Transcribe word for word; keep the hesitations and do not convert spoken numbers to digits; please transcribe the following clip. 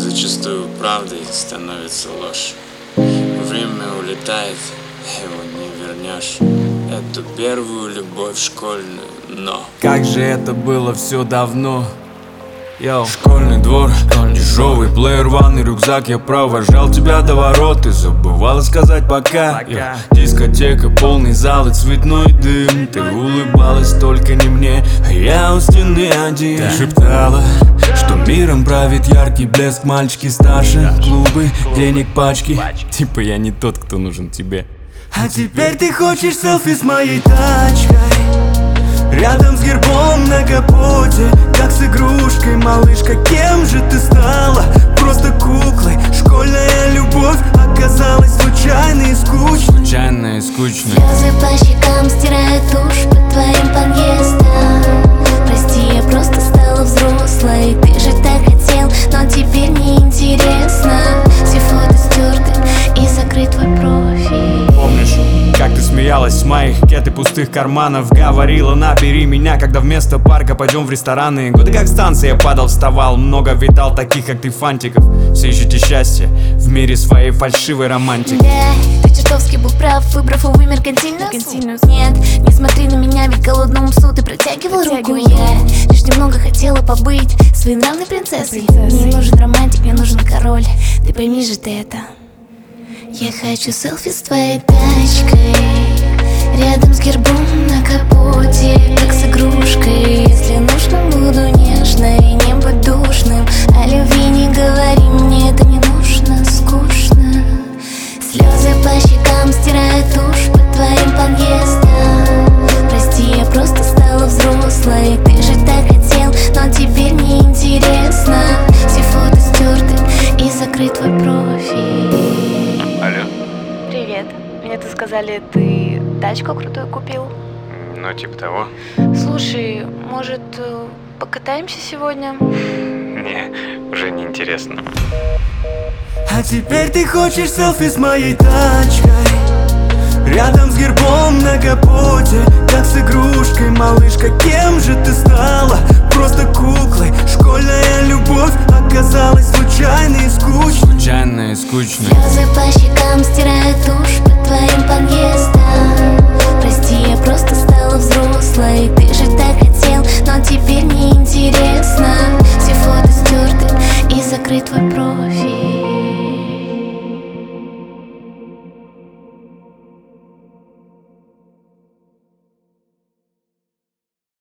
зачастую правдой становится ложь. Время улетает, его не вернешь. Эту первую любовь школьную, но как же это было все давно. Йоу. Школьный двор, дешевый плеер, ванный рюкзак. Я провожал тебя до ворот и забывала сказать пока, пока. Дискотека, полный зал и цветной дым. Ты улыбалась только не мне, а я у стены один. Ты шептала, что миром правит яркий блеск. Мальчики старше, клубы, денег пачки. Типа я не тот, кто нужен тебе. А теперь ты хочешь селфи с моей тачкой, рядом с гербом на капоте, как с игрушкой. Малышка, кем же ты стала? Просто куклой. Школьная любовь оказалась случайной и скучной. Случайной и скучной. Слезы по щекам стирают тушь под твоим подъездом. Прости, я просто стала взрослой. Ты же так хотел, но теперь неинтересно. Все фото стерты и закрыт твой профиль. Помнишь, как ты смеялась с моих кет и пустых карманов? Говорила, набери меня, когда вместо парка пойдем в рестораны. Годы как станция, я падал, вставал. Много видал таких, как ты, фантиков. Все ищете счастье в мире своей фальшивой романтики. Да, ты чертовски был прав, выбрав, увы, меркантильность. Нет, не смотри на меня, ведь голодному псу ты протягивал руку. Я лишь немного хотела побыть своенравной принцессой. Мне не нужен романтик, мне нужен король. Ты пойми же ты это. Я хочу селфи с твоей тачкой, рядом с гербом на капоте, как с игрушкой. Если нужно, буду нежной, не будь душным. О любви не говори, мне это не нужно, скучно. Слезы по щекам стирают тушь под твоим подъездом. Прости, я просто стала взрослой. Ты же так хотел, но теперь неинтересно. Все фото стерты и закрыт твой профиль. Алло. Привет. Мне тут сказали, ты тачку крутую купил? Ну, типа того. Слушай, может, покатаемся сегодня? Не, уже не интересно. А теперь ты хочешь селфи с моей тачкой, рядом с гербом на капоте, как с игрушкой. Малышка, кем же ты стала? Просто куклой. Школьная любовь оказалась случайной и скучной. Случайной и скучной. Слезы по щекам стирают